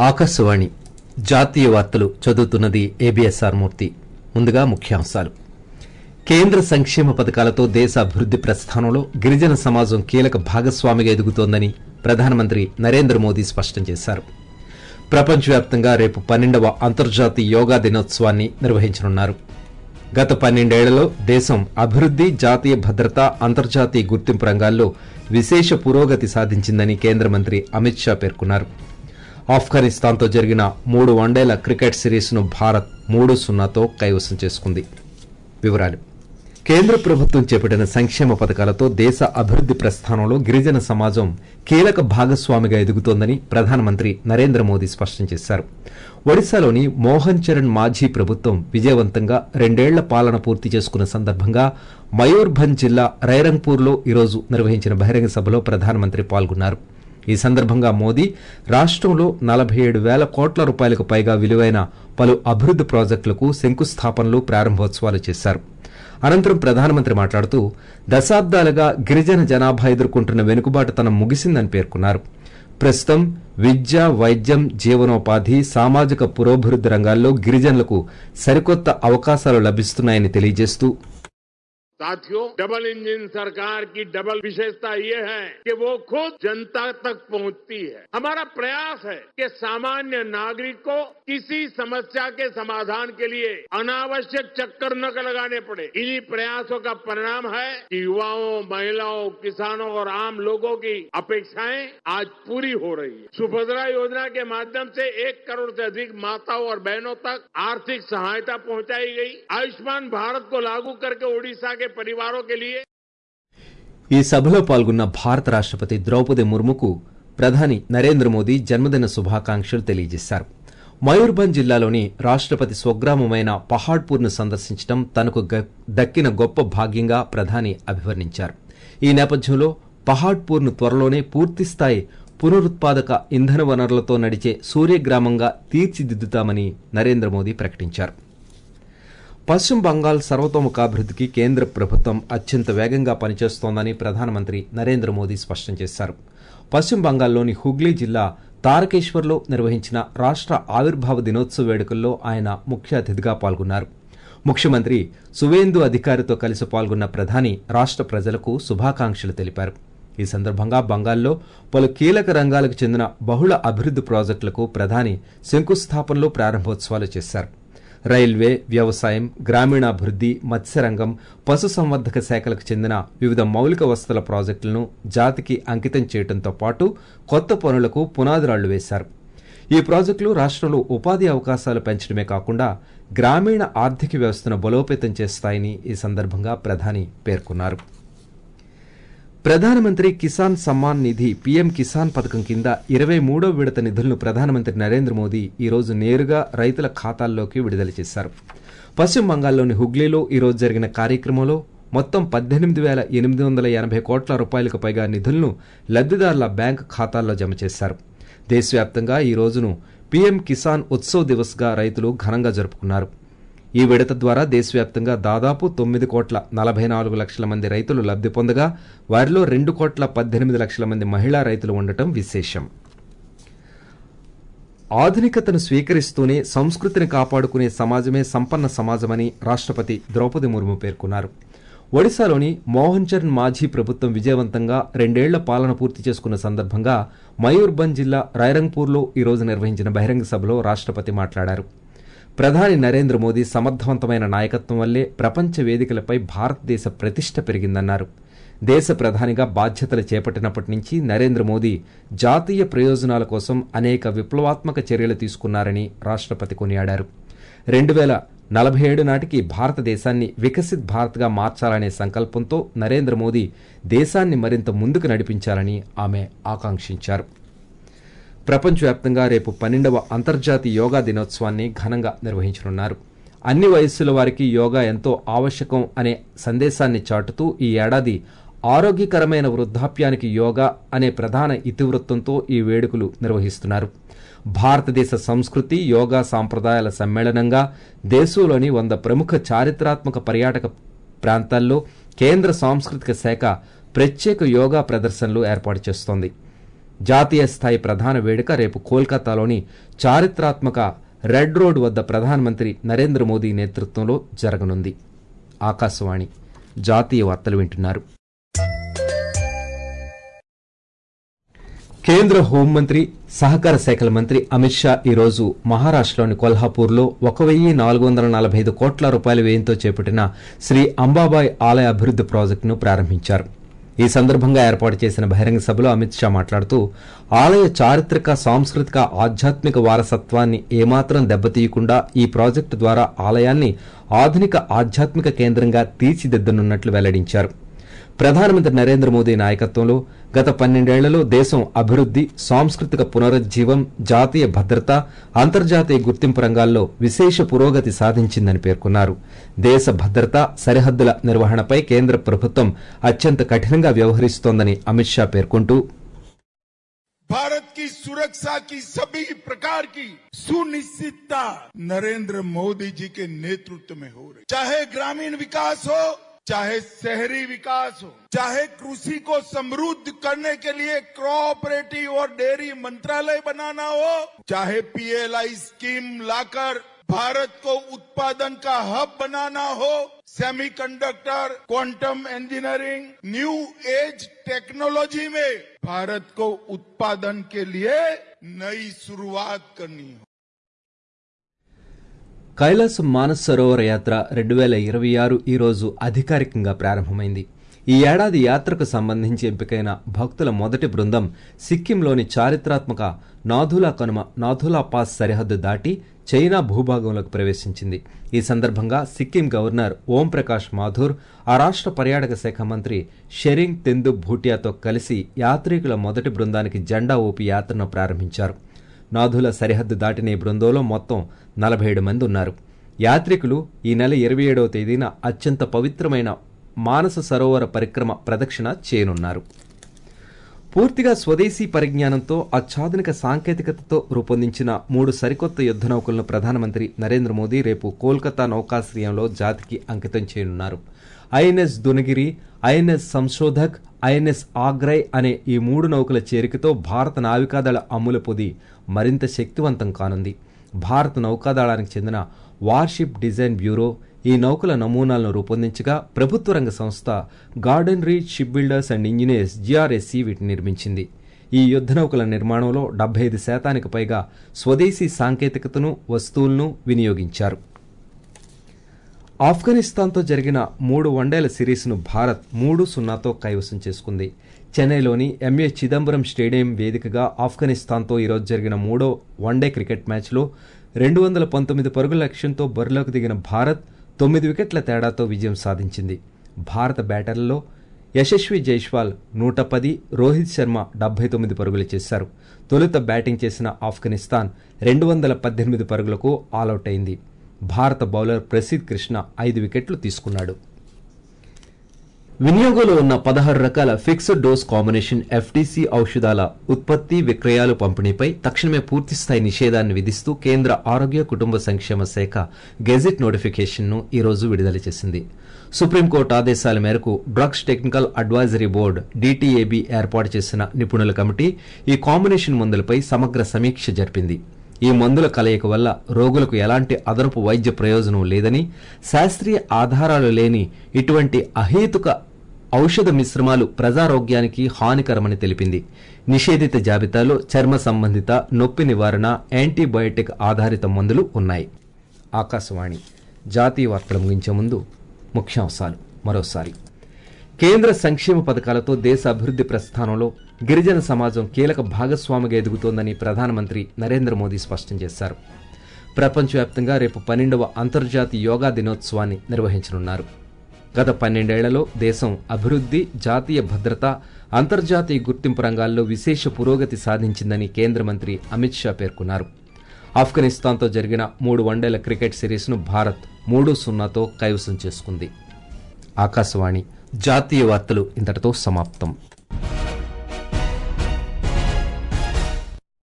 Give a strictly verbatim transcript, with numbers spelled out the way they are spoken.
ఆకాశవాణి జాతీయ వార్తలు చదువుతున్నది ఏబిఎస్ఆర్ మూర్తి. ముందుగా ముఖ్యాంశాలు. కేంద్ర సంక్షేమ పథకాలతో దేశ అభివృద్ది ప్రస్థానంలో గిరిజన సమాజం కీలక భాగస్వామిగా ఎదుగుతోందని ప్రధానమంత్రి నరేంద్ర మోదీ స్పష్టం చేశారు. ప్రపంచవ్యాప్తంగా రేపు పన్నెండవ అంతర్జాతీయ యోగా దినోత్సవాన్ని నిర్వహించనున్నారు. గత పన్నెండేళ్లలో దేశం అభివృద్ది, జాతీయ భద్రత, అంతర్జాతీయ గుర్తింపు రంగాల్లో విశేష పురోగతి సాధించిందని కేంద్ర మంత్రి అమిత్ షా పేర్కొన్నారు. ఆఫ్ఘనిస్తాన్తో జరిగిన మూడు వన్డేల క్రికెట్ సిరీస్ను భారత్ మూడు సున్నాతో కైవసం చేసుకుంది. వివరాలు. కేంద్ర ప్రభుత్వం చేపట్టిన సంక్షేమ పథకాలతో దేశ అభివృద్ది ప్రస్థానంలో గిరిజన సమాజం కీలక భాగస్వామిగా ఎదుగుతోందని ప్రధానమంత్రి నరేంద్ర మోదీ స్పష్టం చేశారు. ఒడిశాలోని మోహన్ చరణ్ మాఝీ ప్రభుత్వం విజయవంతంగా రెండేళ్ల పాలన పూర్తి చేసుకున్న సందర్భంగా మయూర్భంజ్ జిల్లా రైరంగ్పూర్లో ఈరోజు నిర్వహించిన బహిరంగ సభలో ప్రధానమంత్రి పాల్గొన్నారు. ఈ సందర్భంగా మోదీ రాష్టంలో నలభై ఏడు వేల కోట్ల రూపాయలకు పైగా విలువైన పలు అభివృద్ది ప్రాజెక్టులకు శంకుస్థాపనలు, ప్రారంభోత్సవాలు చేశారు. అనంతరం ప్రధానమంత్రి మాట్లాడుతూ దశాబ్దాలుగా గిరిజన జనాభా ఎదుర్కొంటున్న వెనుకబాటుతనం ముగిసిందని పేర్కొన్నారు. ప్రస్తుతం విద్య, వైద్యం, జీవనోపాధి, సామాజిక పురోభివృద్ది రంగాల్లో గిరిజనులకు సరికొత్త అవకాశాలు లభిస్తున్నాయని తెలియజేస్తూ, साथियों, डबल इंजन सरकार की डबल विशेषता ये है कि वो खुद जनता तक पहुंचती है. हमारा प्रयास है कि सामान्य नागरिक को किसी समस्या के समाधान के लिए अनावश्यक चक्कर न लगाने पड़े. इन्हीं प्रयासों का परिणाम है कि युवाओं, महिलाओं, किसानों और आम लोगों की अपेक्षाएं आज पूरी हो रही है. सुभद्रा योजना के माध्यम से एक करोड़ से अधिक माताओं और बहनों तक आर्थिक सहायता पहुंचाई गई. आयुष्मान भारत को लागू करके ओडिशा के ఈ సభలో పాల్గొన్న భారత రాష్టపతి ద్రౌపది ముర్ముకు ప్రధాని నరేంద్ర మోదీ జన్మదిన శుభాకాంక్షలు తెలియజేశారు. మయూర్భంజ్ జిల్లాలోని రాష్టపతి స్వగ్రామమైన పహాడ్పూర్ను సందర్శించడం తనకు దక్కిన గొప్ప భాగ్యంగా ప్రధాని అభివర్ణించారు. ఈ నేపథ్యంలో పహాడ్పూర్ను త్వరలోనే పూర్తిస్థాయి పునరుత్పాదక ఇంధన వనరులతో నడిచే సూర్యగ్రామంగా తీర్చిదిద్దుతామని నరేంద్ర మోదీ ప్రకటించారు. పశ్చిమ బంగాల్ సర్వతోముఖాభివృద్దికి కేంద్ర ప్రభుత్వం అత్యంత వేగంగా పనిచేస్తోందని ప్రధానమంత్రి నరేంద్ర మోదీ స్పష్టం చేశారు. పశ్చిమ బంగాల్లోని హుగ్లీ జిల్లా తారకేశ్వర్లో నిర్వహించిన రాష్ట ఆవిర్భావ దినోత్సవ వేడుకల్లో ఆయన ముఖ్య అతిథిగా పాల్గొన్నారు. ముఖ్యమంత్రి సువేందు అధికారితో కలిసి పాల్గొన్న ప్రధాని రాష్ట ప్రజలకు శుభాకాంక్షలు తెలిపారు. ఈ సందర్భంగా బంగాల్లో పలు కీలక రంగాలకు చెందిన బహుళ అభివృద్ది ప్రాజెక్టులకు ప్రధాని శంకుస్థాపనలు, ప్రారంభోత్సవాలు చేశారు. రైల్వే, వ్యవసాయం, గ్రామీణాభివృద్ది, మత్స్యరంగం, పశుసంవర్ధక శాఖలకు చెందిన వివిధ మౌలిక వసతుల ప్రాజెక్టులను జాతికి అంకితం చేయడంతో పాటు కొత్త పనులకు పునాదిరాళ్లు వేశారు. ఈ ప్రాజెక్టులు రాష్టంలో ఉపాధి అవకాశాలు పెంచడమే కాకుండా గ్రామీణ ఆర్థిక వ్యవస్థను బలోపేతం చేస్తాయని ఈ సందర్భంగా ప్రధాని పేర్కొన్నారు. ప్రధానమంత్రి కిసాన్ సమ్మాన్ నిధి పీఎం కిసాన్ పథకం కింద ఇరవై మూడో విడత నిధులను ప్రధానమంత్రి నరేంద్ర మోదీ ఈ రోజు నేరుగా రైతుల ఖాతాల్లోకి విడుదల చేశారు. పశ్చిమ బంగాల్లోని హుగ్లీలో ఈ రోజు జరిగిన కార్యక్రమంలో మొత్తం పద్దెనిమిది వేల ఎనిమిది వందల ఎనభై కోట్ల రూపాయలకు పైగా నిధులను లబ్దిదారుల బ్యాంకు ఖాతాల్లో జమ చేశారు. దేశవ్యాప్తంగా ఈ రోజును పీఎం కిసాన్ ఉత్సవ్ దివస్ గా రైతులు ఘనంగా జరుపుకున్నారు. ఈ విడత ద్వారా దేశవ్యాప్తంగా దాదాపు తొమ్మిది కోట్ల నలభై నాలుగు లక్షల మంది రైతులు లబ్ది పొందగా వారిలో రెండు కోట్ల పద్దెనిమిది లక్షల మంది మహిళా రైతులు ఉండటం విశేషం. ఆధునికతను స్వీకరిస్తూనే సంస్కృతిని కాపాడుకునే సమాజమే సంపన్న సమాజమని రాష్టపతి ద్రౌపది ముర్ము పేర్కొన్నారు. ఒడిశాలోని మోహన్ చరణ్ మాఝీ ప్రభుత్వం విజయవంతంగా రెండేళ్ల పాలన పూర్తి చేసుకున్న సందర్భంగా మయూర్భంజ్ జిల్లా రైరంగ్పూర్లో ఈ రోజు నిర్వహించిన బహిరంగ సభలో రాష్టపతి మాట్లాడారు. ప్రధాని నరేంద్ర మోదీ సమర్థవంతమైన నాయకత్వం వల్లే ప్రపంచ వేదికలపై భారతదేశ ప్రతిష్ట పెరిగిందన్నారు. దేశ ప్రధానిగా బాధ్యతలు చేపట్టినప్పటి నుంచి నరేంద్ర మోదీ జాతీయ ప్రయోజనాల కోసం అనేక విప్లవాత్మక చర్యలు తీసుకున్నారని రాష్టపతి కొనియాడారు. రెండు వేల నలభై ఏడు నాటికి భారతదేశాన్ని వికసిత్ భారత్గా మార్చాలనే సంకల్పంతో నరేంద్ర మోదీ దేశాన్ని మరింత ముందుకు నడిపించాలని ఆమె ఆకాంక్షించారు. ప్రపంచవ్యాప్తంగా రేపు పన్నెండవ అంతర్జాతీయ యోగా దినోత్సవాన్ని ఘనంగా నిర్వహించనున్నారు. అన్ని వయస్సుల వారికి యోగా ఎంతో ఆవశ్యకం అనే సందేశాన్ని చాటుతూ ఈ ఏడాది ఆరోగ్యకరమైన వృద్ధాప్యానికి యోగా అనే ప్రధాన ఇతివృత్తంతో ఈ వేడుకలు నిర్వహిస్తున్నారు. భారతదేశ సంస్కృతి, యోగా సాంప్రదాయాల సమ్మేళనంగా దేశంలోని వంద ప్రముఖ చారిత్రాత్మక పర్యాటక ప్రాంతాల్లో కేంద్ర సాంస్కృతిక శాఖ ప్రత్యేక యోగా ప్రదర్శనలు ఏర్పాటు చేస్తోంది. జాతీయ స్థాయి ప్రధాన వేడుక రేపు కోల్కతాలోని చారిత్రాత్మక రెడ్ రోడ్ వద్ద ప్రధానమంత్రి నరేంద్ర మోదీ నేతృత్వంలో జరగనుంది. ఆకాశవాణి జాతీయ వార్తలు వింటున్నారు. కేంద్ర హోంమంత్రి సహకార శాఖల మంత్రి అమిత్ షా ఈరోజు మహారాష్టలోని కొల్హాపూర్లో ఒక వెయ్యి నాలుగు వందల నలభై ఐదు కోట్ల రూపాయల వ్యయంతో చేపట్టిన శ్రీ అంబాబాయ్ ఆలయ అభివృద్ది ప్రాజెక్టును ప్రారంభించారు. ఈ సందర్భంగా ఏర్పాటు చేసిన బహిరంగ సభలో అమిత్ షా మాట్లాడుతూ ఆలయ చారిత్రక సాంస్కృతిక ఆధ్యాత్మిక వారసత్వాన్ని ఏమాత్రం దెబ్బతీయకుండా ఈ ప్రాజెక్టు ద్వారా ఆలయాన్ని ఆధునిక ఆధ్యాత్మిక కేంద్రంగా తీర్చిదిద్దనున్నట్లు వెల్లడించారు. ప్రధానమంత్రి నరేంద్ర మోదీ నాయకత్వంలో గత పన్నెండేళ్లలో దేశం అభివృద్ది, సాంస్కృతిక పునరుజ్జీవం, జాతీయ భద్రత, అంతర్జాతీయ గుర్తింపు రంగాల్లో విశేష పురోగతి సాధించిందని పేర్కొన్నారు. దేశ భద్రత, సరిహద్దుల నిర్వహణపై కేంద్ర ప్రభుత్వం అత్యంత కఠినంగా వ్యవహరిస్తోందని అమిత్ షా పేర్కొంటూ भारत की सुरक्षा की सभी प्रकार की सुनिश्चितता नरेंद्र मोदी जी के नेतृत्व में हो रही, चाहे ग्रामीण विकास हो, चाहे शहरी विकास हो, चाहे कृषि को समृद्ध करने के लिए कोऑपरेटिव और डेयरी मंत्रालय बनाना हो, चाहे पीएलआई स्कीम लाकर भारत को उत्पादन का हब बनाना हो, semiconductor, quantum engineering, new age technology में भारत को उत्पादन के लिए नई शुरुआत करनी हो. కైలాస మానస్ సరోవర యాత్ర రెండు వేల ఇరవై ఆరు ఈ రోజు అధికారికంగా ప్రారంభమైంది. ఈ ఏడాది యాత్రకు సంబంధించి ఎంపికైన భక్తుల మొదటి బృందం సిక్కింలోని చారిత్రాత్మక నాథులా కనుమ నాథులా పాస్ సరిహద్దు దాటి చైనా భూభాగంలోకి ప్రవేశించింది. ఈ సందర్భంగా సిక్కిం గవర్నర్ ఓం ప్రకాష్ మాథూర్, ఆ రాష్ట్ర పర్యాటక శాఖ మంత్రి షెరింగ్ తెందు భూటియాతో కలిసి యాత్రికుల మొదటి బృందానికి జెండా ఊపి యాత్రను ప్రారంభించారు. నాథుల సరిహద్దు దాటిన ఈ బృందంలో మొత్తం నలభై ఏడు మంది ఉన్నారు. యాత్రికులు ఈ నెల ఇరవై ఏడవ తేదీన అత్యంత పవిత్రమైన మానస సరోవర పరిక్రమ ప్రదక్షిణ చేయనున్నారు. పూర్తిగా స్వదేశీ పరిజ్ఞానంతో అత్యాధునిక సాంకేతికతతో రూపొందించిన మూడు సరికొత్త యుద్ద నౌకలను ప్రధానమంత్రి నరేంద్ర మోదీ రేపు కోల్కతా నౌకాశ్రయంలో జాతికి అంకితం చేయనున్నారు. INS Dunagiri, INS Sanshodhak, INS Agray అనే ఈ మూడు నౌకల చేరికతో భారత నావికాదళ అమ్ముల పొది మరింత శక్తివంతం కానుంది. భారత నౌకాదళానికి చెందిన వార్షిప్ డిజైన్ బ్యూరో ఈ నౌకల నమూనాలను రూపొందించగా ప్రభుత్వ రంగ సంస్థ Garden Reach Shipbuilders and Engineers GRSE వీటిని నిర్మించింది. ఈ యుద్ద నౌకల నిర్మాణంలో డెబ్బై ఐదు శాతానికి పైగా స్వదేశీ సాంకేతికతను, వస్తువులను వినియోగించారు. ఆఫ్ఘనిస్తాన్తో జరిగిన మూడు వన్డేల సిరీస్ను భారత్ మూడు సున్నాతో కైవసం చేసుకుంది. చెన్నైలోని ఎంఏ చిదంబరం స్టేడియం వేదికగా ఆఫ్ఘనిస్తాన్తో ఈరోజు జరిగిన మూడో వన్డే క్రికెట్ మ్యాచ్లో రెండు వందల పంతొమ్మిది పరుగుల లక్ష్యంతో బరిలోకి దిగిన భారత్ తొమ్మిది వికెట్ల తేడాతో విజయం సాధించింది. భారత బ్యాటర్లలో యశస్వి జైస్వాల్ నూట పది, రోహిత్ శర్మ డెబ్బై తొమ్మిది పరుగులు చేశారు. తొలుత బ్యాటింగ్ చేసిన ఆఫ్ఘనిస్తాన్ రెండు వందల పద్దెనిమిది పరుగులకు ఆలౌట్ అయింది. భారత బౌలర్ ప్రసిద్ కృష్ణ ఐదు వికెట్లు తీసుకున్నాడు. వినియోగంలో ఉన్న పదహారు రకాల ఫిక్స్డ్ డోస్ కాంబినేషన్ ఎఫ్డీసీ ఔషధాల ఉత్పత్తి, విక్రయాలు, పంపిణీపై తక్షణమే పూర్తిస్థాయి నిషేధాన్ని విధిస్తూ కేంద్ర ఆరోగ్య కుటుంబ సంక్షేమ శాఖ గెజిట్ నోటిఫికేషన్ను ఈ రోజు విడుదల చేసింది. సుప్రీంకోర్టు ఆదేశాల మేరకు drugs technical advisory board DTAB ఏర్పాటు చేసిన నిపుణుల కమిటీ ఈ కాంబినేషన్ మందులపై సమగ్ర సమీక్ష జరిపింది. ఈ మందుల కలయిక వల్ల రోగులకు ఎలాంటి అదనపు వైద్య ప్రయోజనం లేదని, శాస్త్రీయ ఆధారాలు లేని ఇటువంటి అహేతుక ఔషధ మిశ్రమాలు ప్రజారోగ్యానికి హానికరమని తెలిపింది. నిషేధిత జాబితాలో చర్మ సంబంధిత నొప్పి నివారణ, యాంటీబయోటిక్ ఆధారిత మందులు ఉన్నాయి. ఆకాశవాణి జాతీయ వార్తలు ముగించే ముందు ముఖ్యాంశాలు మరోసారి. కేంద్ర సంక్షేమ పథకాలతో దేశ అభివృద్ది ప్రస్థానంలో గిరిజన సమాజం కీలక భాగస్వామిగా ఎదుగుతోందని ప్రధానమంత్రి నరేంద్ర మోదీ స్పష్టం చేశారు. ప్రపంచవ్యాప్తంగా రేపు పన్నెండవ అంతర్జాతీయ యోగా దినోత్సవాన్ని నిర్వహించనున్నారు. గత పన్నెండేళ్లలో దేశం అభివృద్ది, జాతీయ భద్రత, అంతర్జాతీయ గుర్తింపు రంగాల్లో విశేష పురోగతి సాధించిందని కేంద్ర మంత్రి అమిత్ షా పేర్కొన్నారు. ఆఫ్ఘనిస్తాన్తో జరిగిన మూడు వన్డేల క్రికెట్ సిరీస్ను భారత్ మూడు సున్నాతో కైవసం చేసుకుంది. ఆకాశవాణి జాతీయ వార్తలు ఇంతటితో సమాప్తం.